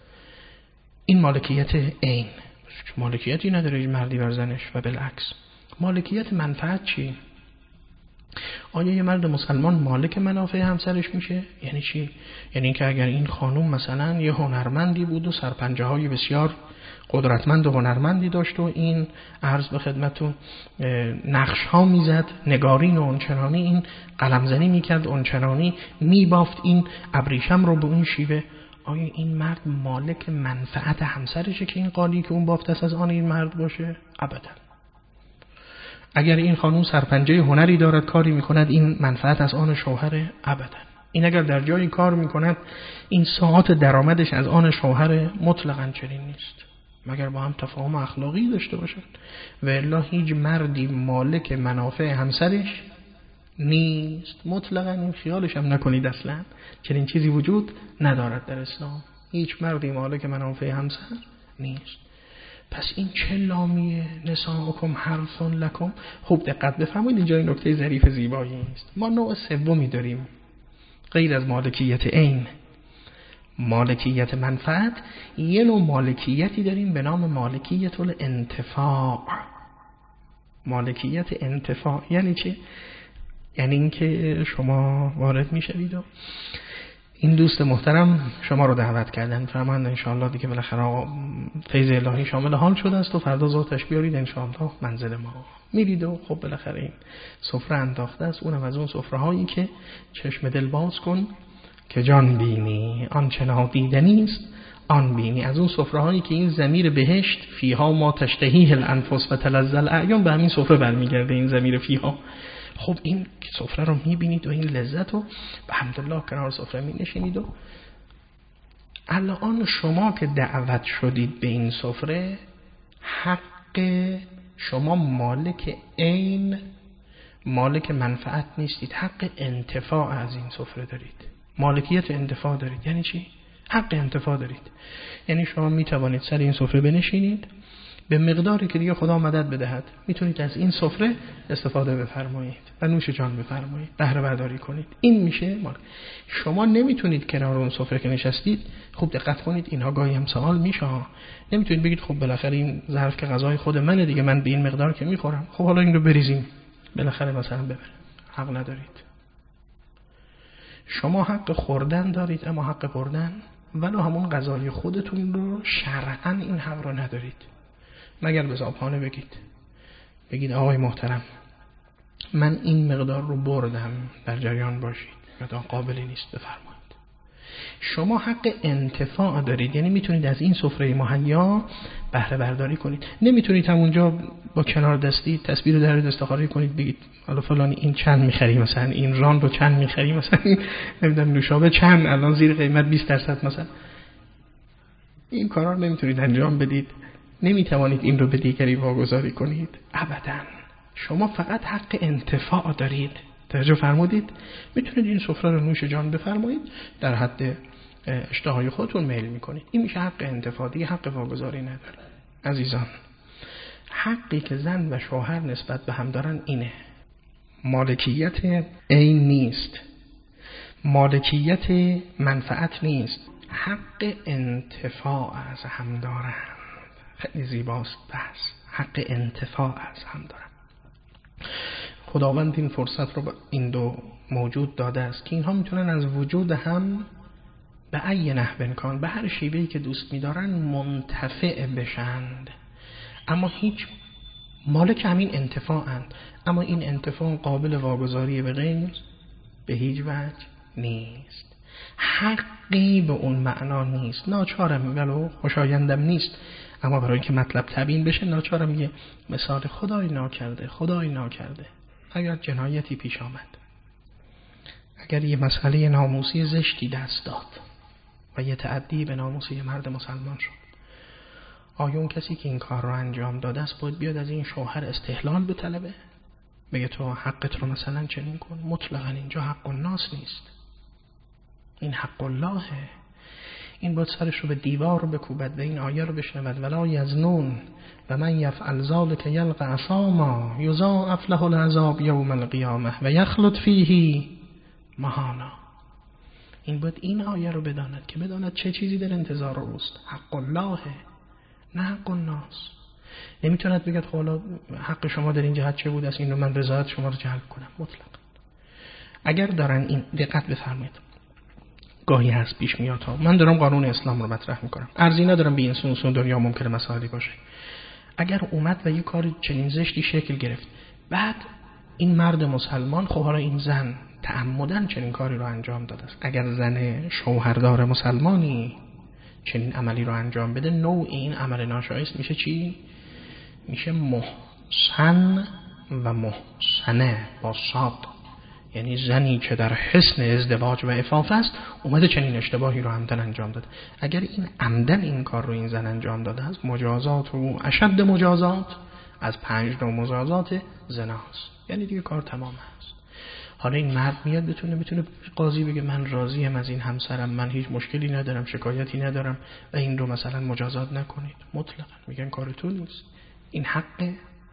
این مالکیت عین. مالکیتی نداره مردی بر زنش و بالعکس. مالکیت منفعت چی؟ آیا یه مرد مسلمان مالک منافع همسرش میشه؟ یعنی چی؟ یعنی اینکه اگر این خانم مثلا یه هنرمندی بود و سرپنجه های بسیار قدرتمند و هنرمندی داشت و این عرض به خدمتون نقش ها میزد، نگارین و اونچنانی این قلمزنی میکرد، اونچنانی میبافت این ابریشم رو به اون شیوه، آیا این مرد مالک منفعت همسرشه که این قالی که اون بافته است از آن این مرد باشه؟ ابدا. اگر این خانم سرپنجه هنری دارد کاری میکند این منفعت از آن شوهره؟ ابدا. این اگر در جایی کار میکند این ساعات درآمدش از آن شوهره؟ مطلقاً چنین نیست، مگر با هم تفاهم اخلاقی داشته باشند. و الا هیچ مردی مالک منافع همسرش نیست، مطلقاً این خیالش هم نکنید، اصلا چنین چیزی وجود ندارد در اسلام. هیچ مردی مالک منافع همسر نیست. پس این چه لامیه؟ نساؤکم حرث لکم. خوب دقت بفرمایید، اینجا این نکته ظریف زیبایی است. ما نوع سومی داریم غیر از مالکیت عین، مالکیت منفعت. یه نوع مالکیتی داریم به نام مالکیت الانتفاع. مالکیت انتفاع یعنی چی؟ یعنی اینکه شما وارد میشوید و این دوست محترم شما رو دعوت کردن، فرمایند انشاءالله دیگه بالاخره فیض الهی شامل حال شده است و فردا ذاتش بیارید انشاءالله منزل ما. میرید و خب بالاخره این سفره انداخته است، اونم از اون سفره هایی که چشم دل باز کن که جان بینی، آن چنا دیدنی است آن بینی. از اون سفره هایی که این ضمیر بهشت فیها ما تشتهیه الانفس و تلذ الاعیان به همین سفره برمیگرده، این ضمیر فیها. خب این سفره رو میبینید و این لذت رو به حمدالله کنار سفره مینشینید و الان شما که دعوت شدید به این سفره، حق شما مالک عین، مالک منفعت نیستید، حق انتفاع از این سفره دارید، مالکیت انتفاع دارید. یعنی چی؟ حق انتفاع دارید. یعنی شما میتوانید سر این سفره بنشینید، به مقداری که دیگه خدا مدد بدهد میتونید از این سفره استفاده بفرمایید و نوش جان بفرمایید، بهره برداری کنید. این میشه مال. شما نمیتونید کنار اون سفره که نشستید، خوب دقت کنید، اینها گاهی هم سوال میشه، نمیتونید بگید خب بالاخره این ظرف که غذای خود منه دیگه، من به این مقدار که میخورم، خب حالا این رو بریزیم بالاخره مثلا ببره. حق ندارید. شما حق خوردن دارید اما حق بردن ولو همون غذای خودتون رو شرعاً این حق رو ندارید، مگر به صاحبخانه بگید بگید آقای محترم من این مقدار رو بردم، در جریان باشید، مقدار قابلی نیست بفرمایید. شما حق انتفاع دارید، یعنی میتونید از این سفره مهیا بهره برداری کنید. نمیتونید همونجا با کنار دستی تسبیح رو در دستخواری کنید بگید حالا فلان این چند میخری، مثلا این ران رو چند میخری، مثلا نمیدونم نوشابه چند الان زیر قیمت بیست درصد مثلا. این کارا رو نمیتونید انجام بدید، نمیتوانید این رو به دیگری واگذاری کنید ابدا. شما فقط حق انتفاع دارید. توجه فرمودید؟ میتونید این سفره رو نوش جان بفرمایید، در حد اشتهای خودتون میل میکنید. این میشه حق انتفاع، دیگه حق واگذاری نداره. عزیزان، حقی که زن و شوهر نسبت به هم دارن اینه، مالکیت عین نیست، مالکیت منفعت نیست، حق انتفاع از هم دارن. خیلی زیباست بحث، حق انتفاع از هم دارن. خداوند این فرصت رو به این دو موجود داده است که اینها میتونن از وجود هم به ای نحو امکان، به هر شیوهی که دوست می‌دارن منتفع بشند، اما هیچ مالک همین انتفاعند، اما این انتفاع قابل واگذاری به غیر به هیچ وجه نیست. حقی به اون معنا نیست. ناچارم ولو خوشایندم نیست، اما برای که مطلب تبیین بشه ناچارم یه مثال خدای ناکرده خدای ناکرده اگر جنایتی پیش آمد، اگر یه مسئله ناموسی زشتی دست داد و یه تعدی به ناموس یه مرد مسلمان شد، آیا اون کسی که این کار رو انجام داده است باید بیاد از این شوهر استحلال بطلبه، بگه تو حقت رو مثلا چنین کن؟ مطلقاً اینجا حق الناس نیست، این حق اللهه. این باید سرش رو به دیوار بکوبد و این آیه رو بشنود ولا یزنون و من یفعل ذلک یلقى اثاما یضاعف له العذاب یوم القیامه و یخلد فیه مهانا. این باید این آیه رو بداند که بداند چه چیزی در انتظار اوست. حق الله نه حق الناس. نمیتوند بگه حالا حق شما در این جهت چه بود است، این رو من رضایت شما رو جلب کنم. مطلق اگر دارن این دقت بفرمایید، گاهی هست پیش میاد ها، من دارم قانون اسلام رو مطرح میکنم، ارزی ندارم به این سون سون دنیا ممکنه مسائلی باشه. اگر اومد و یه کار چنین زشتی شکل گرفت، بعد این مرد مسلمان، خب حالا این زن تعمدن چنین کاری رو انجام داده است، اگر زن شوهردار مسلمانی چنین عملی رو انجام بده، نوع این عمل ناشایست میشه چی؟ میشه محسن و محسنه با صاد، یعنی زنی که در حسن ازدواج و عفاف است اومده چنین اشتباهی رو عمدن انجام داده. اگر این عمدن این کار رو این زن انجام داده است، مجازات و اشد مجازات از پنج نوع مجازات زناست، یعنی دیگه کار تمام است. حالا این مرد میاد بتونه میتونه قاضی بگه من راضیم از این همسرم، من هیچ مشکلی ندارم، شکایتی ندارم و این رو مثلا مجازات نکنید. مطلقا میگن کار تو نیست، این حق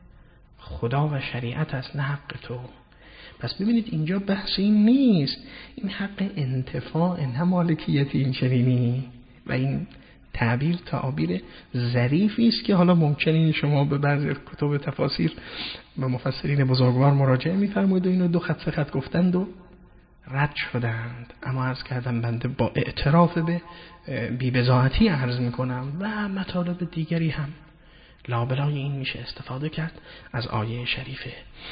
خدا و شریعت است، نه حق تو. پس ببینید اینجا بحث این نیست، این حق انتفاع، نه مالکیت این چنینی. و این تعبیر تعبیر ظریفی است که حالا ممکنه شما به بعضی کتب تفاسیر و مفسرین بزرگوار مراجعه می‌فرمایید و اینو دو خط سه خط گفتند و رد شدند. اما عرض کردم بنده با اعتراف به بی‌بضاعتی عرض می‌کنم و مطالب دیگری هم لابلای این میشه استفاده کرد از آیه شریفه.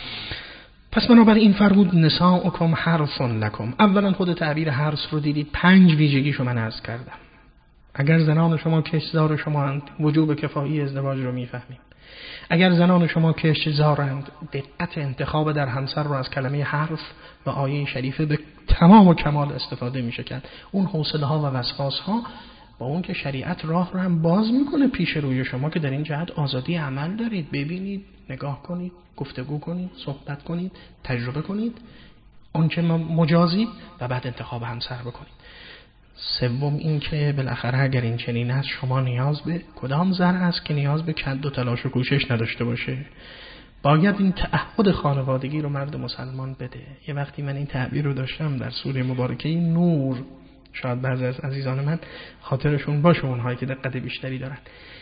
پس بنابراین این فرمود نساؤکم حرث لکم. اولا خود تعبیر حرث رو دیدید، پنج ویژگیشو من عرض کردم. اگر زنان شما کشتزار شماند، وجوب کفایی ازدواج رو میفهمیم. اگر زنان شما کشتزارند، دقت انتخاب در همسر رو از کلمه حرف و آیه شریفه به تمام و کمال استفاده میشه کرد. اون حوصله ها و وسواس ها با اون که شریعت راه رو هم باز میکنه پیش روی شما که در این جهت آزادی عمل دارید، ببینید، نگاه کنید، گفتگو کنید، صحبت کنید، تجربه کنید اون چه مجازی و بعد انتخاب همسر بکنید. سوم این که بالاخره اگر این چنین است، شما نیاز به کدام زن است که نیاز به کد و تلاش و کوشش نداشته باشه؟ باید این تعهد خانوادگی رو مرد مسلمان بده. یه وقتی من این تعبیر رو داشتم در سوره مبارکه نور، شاید بعضی از عزیزان من خاطرشون باشه، اونهایی که دقت بیشتری دارن،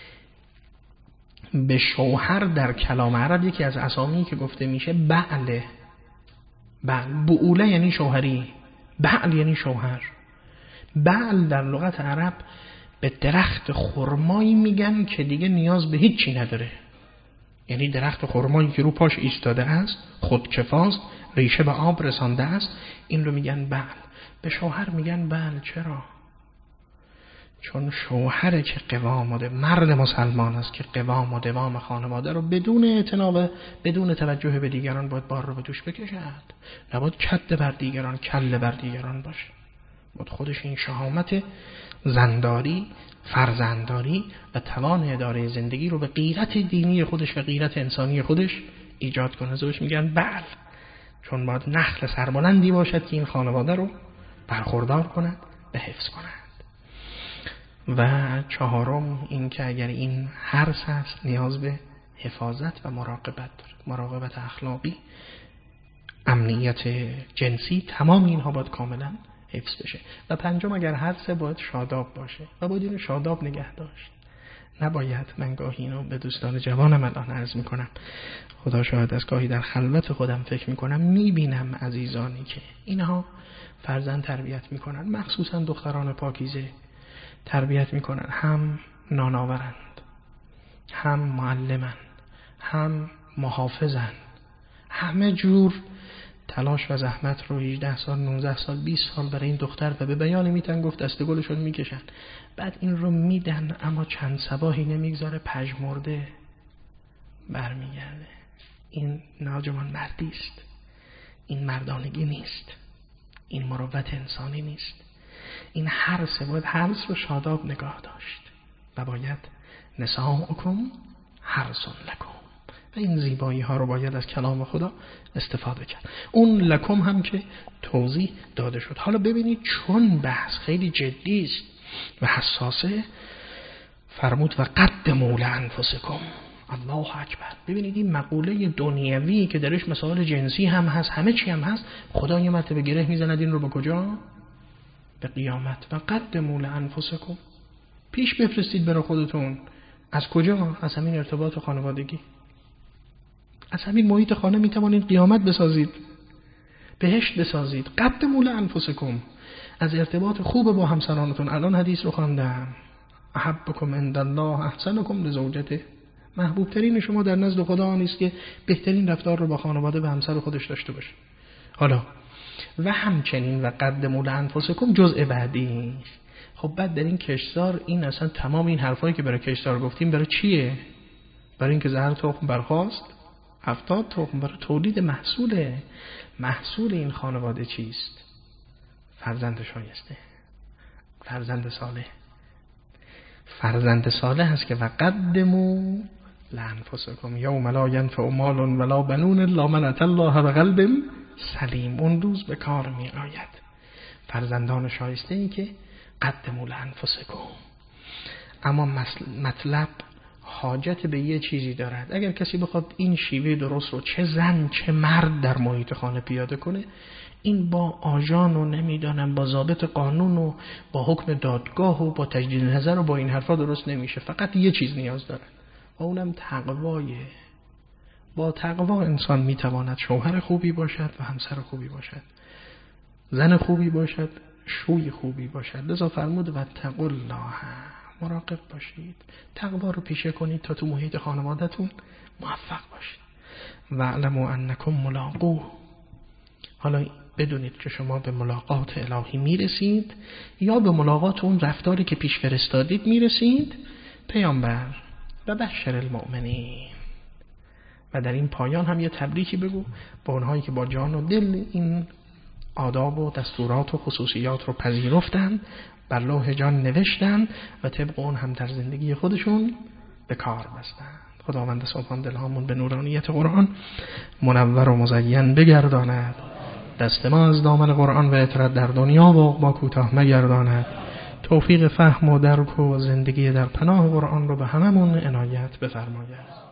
به شوهر در کلام عرب یکی از اسامی که گفته میشه بعله. بعل بعوله یعنی شوهری، بعل یعنی شوهر. بعل در لغت عرب به درخت خرمایی میگن که دیگه نیاز به هیچی نداره، یعنی درخت خرمایی که رو پاش ایستاده است، خودکفاست، ریشه به آب رسانده است، این رو میگن بعل. به شوهر میگن بعل. چرا؟ چون شوهر که قوام و مرد مسلمان است که قوام و دوام خانواده رو بدون اعتنا، بدون توجه به دیگران باید بار رو به دوش بکشد، نباید کد بر دیگران، کله بر دیگران باشه. باید خودش این شهامت زنداری، فرزنداری و توان اداره زندگی رو به غیرت دینی خودش و غیرت انسانی خودش ایجاد کنه. زوش میگن بعل، چون باید نخل سربلندی باشد که این خانواده رو برخوردار کند و حفظ کند. و چهارم این که اگر این حرص هست، نیاز به حفاظت و مراقبت داره، مراقبت اخلاقی، امنیت جنسی، تمام اینها باید کاملا حفظ بشه. و پنجم اگر حرص باید شاداب باشه و باید اینو شاداب نگه داشت. نباید، من گاهی اینو به دوستان جوانم الان عرض میکنم، خدا شاهد از گاهی در خلوت خودم فکر میکنم، میبینم عزیزانی که اینها فرزند تربیت میکنن، مخصوصا دختران پاکیزه تربیت میکنن، هم نانآورند، هم معلمن، هم محافظن، همه جور تلاش و زحمت رو هجده سال، نوزده سال، بیست سال برای این دختر و به بیان میتن گفت دست گلشون میکشن، بعد این رو میدن اما چند صباحی نمیگذاره پژمرده برمیگرده. این ناجمان مردی است، این مردانگی نیست، این مروت انسانی نیست. این حرص، باید حرص رو شاداب نگاه داشت و باید نساؤکم حرث لکم، و این زیبایی ها رو باید از کلام خدا استفاده کرد. اون لکم هم که توضیح داده شد. حالا ببینید چون بحث خیلی جدی است و حساسه، فرمود و قدموا لانفسکم. الله اکبر. ببینید این مقوله دنیوی که درش مسائل جنسی هم هست، همه چی هم هست، خدا یه مرتبه گره میزند این رو به کجا؟ به قیامت. و قدموا لانفسکم، پیش بفرستید برای خودتون. از کجا؟ از همین ارتباط خانوادگی، از همین محیط خانه میتوانید قیامت بسازید. بهشت بسازید. قدموا لانفسکم، از ارتباط خوب با همسرانتون. الان حدیث رو خواندم، احبکم عند الله احسنکم لزوجته، محبوب ترین شما در نزد خدا آن است که بهترین رفتار رو با خانواده و همسر خودش داشته باشه. حالا و همچنین و قدموا لانفسکم جزء بعدی. خب بعد در این کشتزار این اصلا تمام این حرفایی که برای کشتزار گفتیم برای چیه؟ برای اینکه زهر تخم برخاست هفتاد تخم، برای تولید محصوله. محصول این خانواده چیست؟ فرزند شایسته، فرزند صالح. فرزند صالح هست که وقدموا لانفسکم یوم لا ینفع مال ولا بنون الا من اتى الله بقلب سلیم. اون روز به کار می آید. فرزندان شایسته ای که قدموا لانفسکم. اما مطلب حاجت به یه چیزی دارد. اگر کسی بخواد این شیوه درست رو چه زن چه مرد در محیط خانه پیاده کنه، این با آژان و نمیدانم با ضابط قانون و با حکم دادگاه و با تجدید نظر و با این حرفا درست نمیشه. فقط یه چیز نیاز داره و اونم تقوایه. با تقوا انسان میتواند شوهر خوبی باشد و همسر خوبی باشد، زن خوبی باشد، شوی خوبی باشد. لذا فرمود و تقوا الله، مراقب باشید، تقوا رو پیشه کنید تا تو محیط خانواده‌تون موفق باشید. و اعلموا انکم ملاقوه. حالا بدونید که شما به ملاقات الهی میرسید یا به ملاقات اون رفتاری که پیش فرستادید میرسید. پیامبر و بشر المؤمنین. و در این پایان هم یه تبریکی بگو با اونهایی که با جان و دل این آداب و دستورات و خصوصیات رو پذیرفتن، بر لوح جان نوشتن و طبق اون هم در زندگی خودشون به کار بستن. خداوند سبحان دلهامون به نورانیت قرآن منور و مزین بگرداند. دست ما از دامن قرآن و اطرت در دنیا و عقبی کوتاه مگرداند. توفیق فهم و درک و زندگی در پناه قرآن رو به هممون عنایت بفرماید.